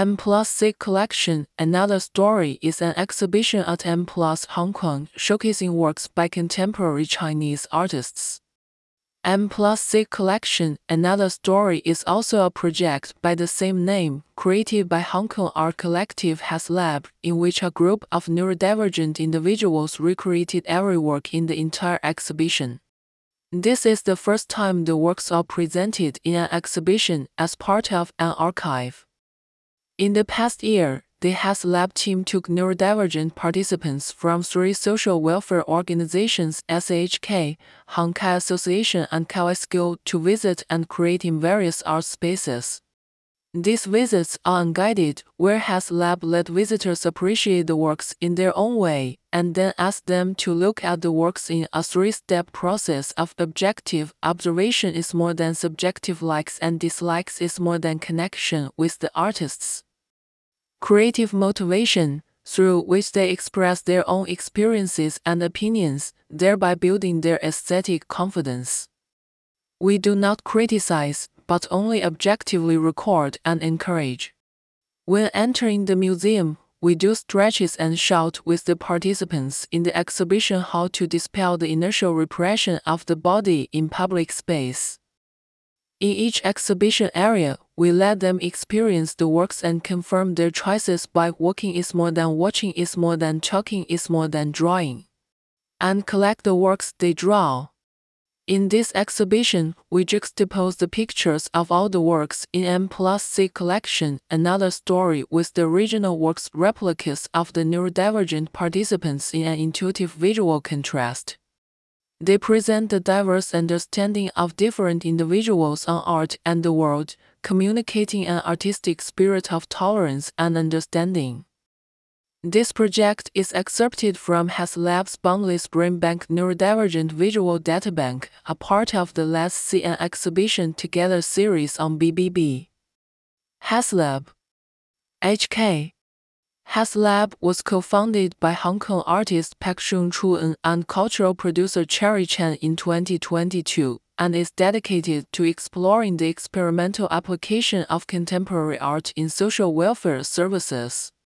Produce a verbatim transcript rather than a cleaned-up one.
M plus C Collection, Another Story is an exhibition at M plus Hong Kong showcasing works by contemporary Chinese artists. M plus C Collection, Another Story is also a project by the same name, created by Hong Kong art collective HasLab, in which a group of neurodivergent individuals recreated every work in the entire exhibition. This is the first time the works are presented in an exhibition as part of an archive. In the past year, the HasLab team took neurodivergent participants from three social welfare organizations S H K, Hong Kai Association and Kawaskill to visit and create in various art spaces. These visits are unguided, where HasLab-led visitors appreciate the works in their own way, and then ask them to look at the works in a three-step process of objective observation is more than subjective likes and dislikes is more than connection with the artists. Creative motivation, through which they express their own experiences and opinions, thereby building their aesthetic confidence. We do not criticize, but only objectively record and encourage. When entering the museum, we do stretches and shout with the participants in the exhibition hall to dispel the initial repression of the body in public space. In each exhibition area, we let them experience the works and confirm their choices by walking is more than watching is more than talking is more than drawing, and collect the works they draw. In this exhibition, we juxtapose the pictures of all the works in M plus C Collection, Another Story with the original works replicas of the neurodivergent participants in an intuitive visual contrast. They present the diverse understanding of different individuals on art and the world, communicating an artistic spirit of tolerance and understanding. This project is excerpted from HasLab's Boundless Brain Bank Neurodivergent Visual Databank, a part of the Let's See an Exhibition Together series on B B B. HasLab H K HasLab was co-founded by Hong Kong artist Pak-Shun Chuen and cultural producer Cherry Chen in twenty twenty-two, and is dedicated to exploring the experimental application of contemporary art in social welfare services.